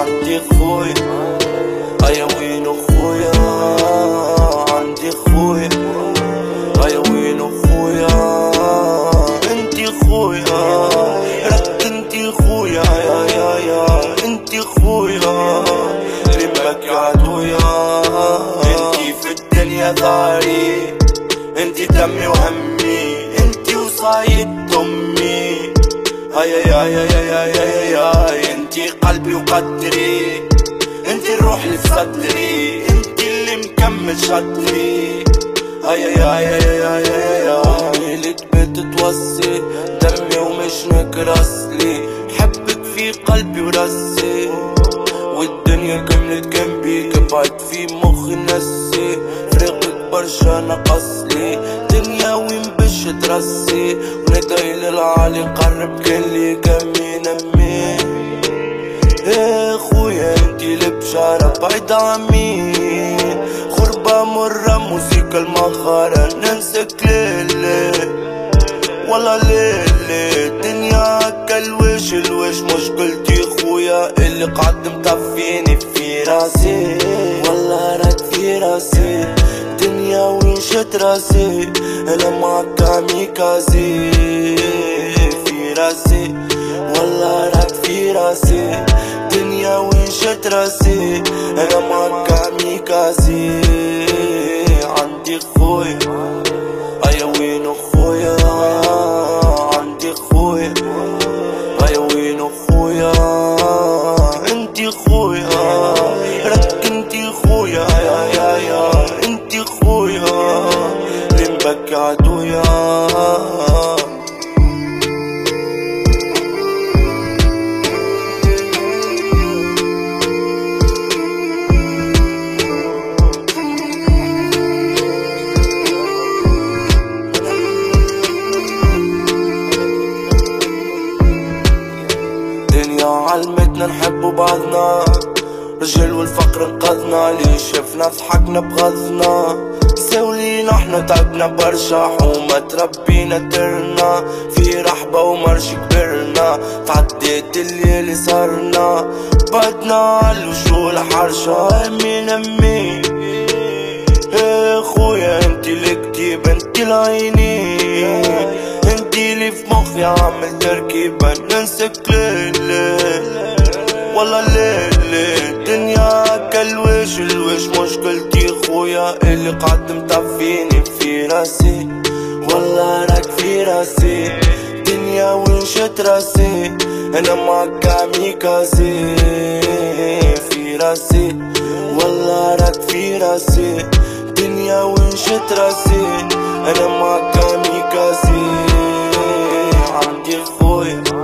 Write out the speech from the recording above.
عندي خويا هيا وين خويا عندي خويا هيا وين خويا انتي خويا رك انتي خويا يا انتي خويا ربك عدويا انتي في الدنيا ظهري انتي دمي وهمي انتي وصايد امي هيا انتي قلبي وقدري انتي الروح اللي في صدري انتي اللي مكمل شطري هيا ليلك بتتوصي دمي ومش نكرسلي حبك في قلبي وراسي والدنيا كملت جنبي كبعت في مخي نسي فريقك برشا نقصلي دنيا وين بش ترسي وندعي للعالي قرب كلي كمي نمي ايه خويا انتي لبشارة بعيد عمي غربة مرة موسيقى المخارة ننسك ليلي والله ليلي دنيا كالوش الوش مشكلتي خويا اللي قعد مطفيني في راسي والله راك في راسي دنيا وين شت راسي انا معك كاميكازي في راسي والله راك في راسي دنيا وين شت راسي انا معك كاميكازي عندي خويا هيا وين خويا عندي خويا هيا وين خويا انتي خويا رك انتي خويا يا انتي خويا ربك عدويا علمتنا نحب بعضنا رجال والفقر انقذنا لي شفنا ضحكنا بغضنا ساولينا احنا تعبنا برشا حومة تربينا ترنا في رحبة ومرش كبرنا تعديت الليل صارنا بعدنا عالوجوه حرشة امين امي ايه خويا انتي الكتيبة انتي العينين انتي اللي في مخي عامل تركيبة ننسك ليلي والله ليلي دنيا كالوش الوش مشكلتي خويا اللي قعد مطفيني في راسي والله راك في راسي دنيا وين شت راسي انا معك كاميكازي في راسي والله راك في راسي دنيا وين شت راسي انا معك كاميكازي عندي خويا